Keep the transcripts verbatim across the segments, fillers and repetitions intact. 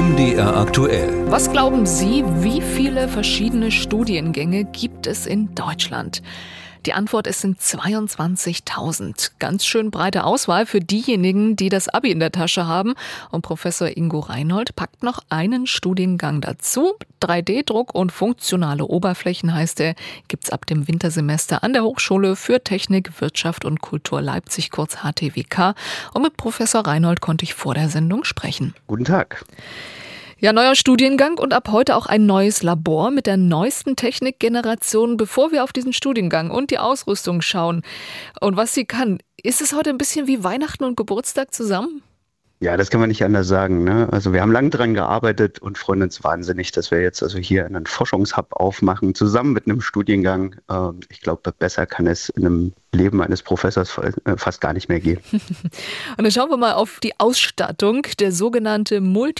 M D R aktuell. Was glauben Sie, wie viele verschiedene Studiengänge gibt es in Deutschland? Die Antwort ist in zweiundzwanzigtausend. Ganz schön breite Auswahl für diejenigen, die das Abi in der Tasche haben. Und Professor Ingo Reinhold packt noch einen Studiengang dazu. drei D Druck und funktionale Oberflächen heißt er, gibt's ab dem Wintersemester an der Hochschule für Technik, Wirtschaft und Kultur Leipzig, kurz H T W K. Und mit Professor Reinhold konnte ich vor der Sendung sprechen. Guten Tag. Ja, neuer Studiengang und ab heute auch ein neues Labor mit der neuesten Technikgeneration. Bevor wir auf diesen Studiengang und die Ausrüstung schauen und was sie kann, ist es heute ein bisschen wie Weihnachten und Geburtstag zusammen? Ja, das kann man nicht anders sagen, ne? Also wir haben lange dran gearbeitet und freuen uns wahnsinnig, dass wir jetzt also hier einen Forschungshub aufmachen, zusammen mit einem Studiengang. Ich glaube, besser kann es in einem Leben eines Professors fast gar nicht mehr gehen. Und dann schauen wir mal auf die Ausstattung, der sogenannte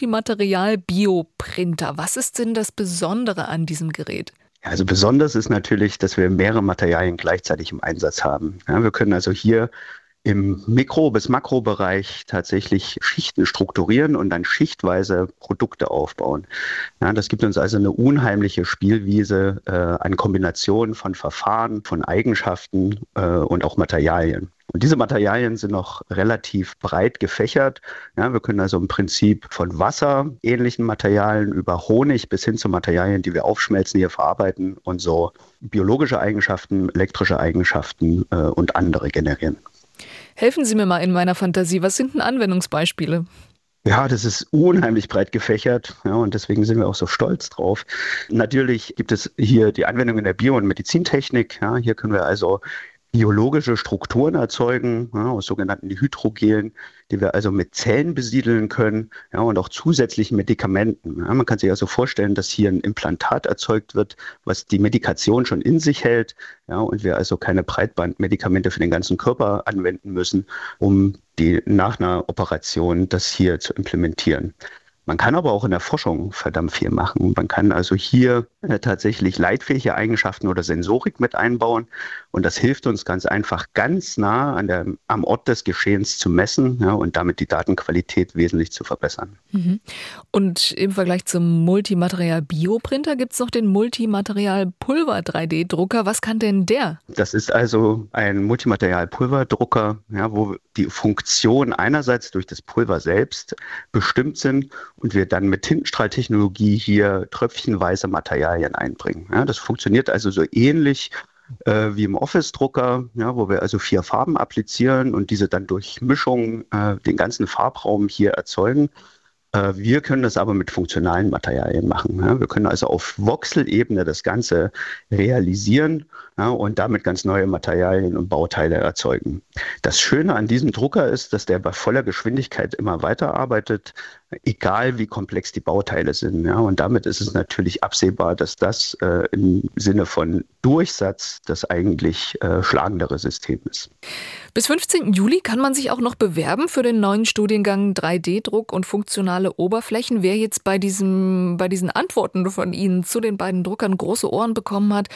Multimaterial-Bioprinter. Was ist denn das Besondere an diesem Gerät? Also besonders ist natürlich, dass wir mehrere Materialien gleichzeitig im Einsatz haben. Ja, wir können also hier im Mikro- bis Makrobereich tatsächlich Schichten strukturieren und dann schichtweise Produkte aufbauen. Ja, das gibt uns also eine unheimliche Spielwiese äh, an Kombinationen von Verfahren, von Eigenschaften äh, und auch Materialien. Und diese Materialien sind noch relativ breit gefächert. Ja, wir können also im Prinzip von wasserähnlichen Materialien über Honig bis hin zu Materialien, die wir aufschmelzen, hier verarbeiten und so biologische Eigenschaften, elektrische Eigenschaften äh, und andere generieren. Helfen Sie mir mal in meiner Fantasie. Was sind denn Anwendungsbeispiele? Ja, das ist unheimlich breit gefächert, ja, und deswegen sind wir auch so stolz drauf. Natürlich gibt es hier die Anwendung in der Bio- und Medizintechnik. Ja, hier können wir also biologische Strukturen erzeugen, ja, aus sogenannten Hydrogelen, die wir also mit Zellen besiedeln können, ja, und auch zusätzlichen Medikamenten. Ja, man kann sich also vorstellen, dass hier ein Implantat erzeugt wird, was die Medikation schon in sich hält, ja, und wir also keine Breitbandmedikamente für den ganzen Körper anwenden müssen, um die nach einer Operation das hier zu implementieren. Man kann aber auch in der Forschung verdammt viel machen. Man kann also hier äh, tatsächlich leitfähige Eigenschaften oder Sensorik mit einbauen. Und das hilft uns ganz einfach, ganz nah an der, am Ort des Geschehens zu messen, ja, und damit die Datenqualität wesentlich zu verbessern. Mhm. Und im Vergleich zum Multimaterial-Bioprinter gibt es noch den Multimaterial-Pulver-drei D Drucker. Was kann denn der? Das ist also ein Multimaterial-Pulverdrucker, ja, wo die Funktion einerseits durch das Pulver selbst bestimmt sind und wir dann mit Tintenstrahltechnologie hier tröpfchenweise Materialien einbringen. Ja, das funktioniert also so ähnlich äh, wie im Office-Drucker, ja, wo wir also vier Farben applizieren und diese dann durch Mischung äh, den ganzen Farbraum hier erzeugen. Äh, wir können das aber mit funktionalen Materialien machen. Ja. Wir können also auf Voxelebene das Ganze realisieren, ja, und damit ganz neue Materialien und Bauteile erzeugen. Das Schöne an diesem Drucker ist, dass der bei voller Geschwindigkeit immer weiterarbeitet, egal wie komplex die Bauteile sind. Ja. Und damit ist es natürlich absehbar, dass das äh, im Sinne von Durchsatz das eigentlich äh, schlagendere System ist. Bis fünfzehnten Juli kann man sich auch noch bewerben für den neuen Studiengang drei D Druck und funktionale Oberflächen. Wer jetzt bei diesem, bei diesen Antworten von Ihnen zu den beiden Druckern große Ohren bekommen hat,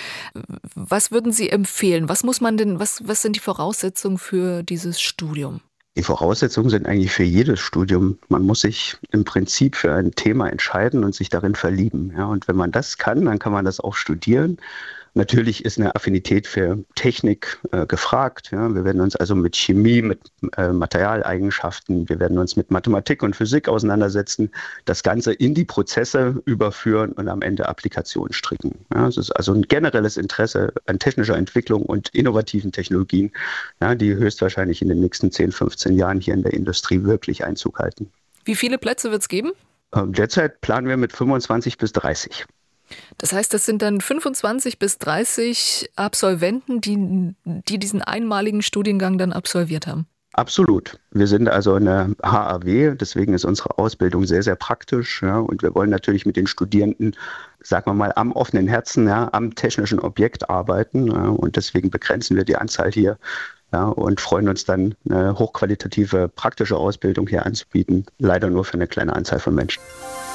was würden Sie empfehlen? Was muss man denn, was, was sind die Voraussetzungen für dieses Studium? Die Voraussetzungen sind eigentlich für jedes Studium. Man muss sich im Prinzip für ein Thema entscheiden und sich darin verlieben. Ja, und wenn man das kann, dann kann man das auch studieren. Natürlich ist eine Affinität für Technik äh, gefragt. Ja. Wir werden uns also mit Chemie, mit äh, Materialeigenschaften, wir werden uns mit Mathematik und Physik auseinandersetzen, das Ganze in die Prozesse überführen und am Ende Applikationen stricken. Ja. Es ist also ein generelles Interesse an technischer Entwicklung und innovativen Technologien, ja, die höchstwahrscheinlich in den nächsten zehn, fünfzehn Jahren hier in der Industrie wirklich Einzug halten. Wie viele Plätze wird es geben? Ähm, derzeit planen wir mit fünfundzwanzig bis dreißig. Das heißt, das sind dann fünfundzwanzig bis dreißig Absolventen, die, die diesen einmaligen Studiengang dann absolviert haben. Absolut. Wir sind also eine H A W, deswegen ist unsere Ausbildung sehr, sehr praktisch. Ja, und wir wollen natürlich mit den Studierenden, sagen wir mal, am offenen Herzen, ja, am technischen Objekt arbeiten. Ja, und deswegen begrenzen wir die Anzahl hier, ja, und freuen uns dann, eine hochqualitative praktische Ausbildung hier anzubieten. Leider nur für eine kleine Anzahl von Menschen.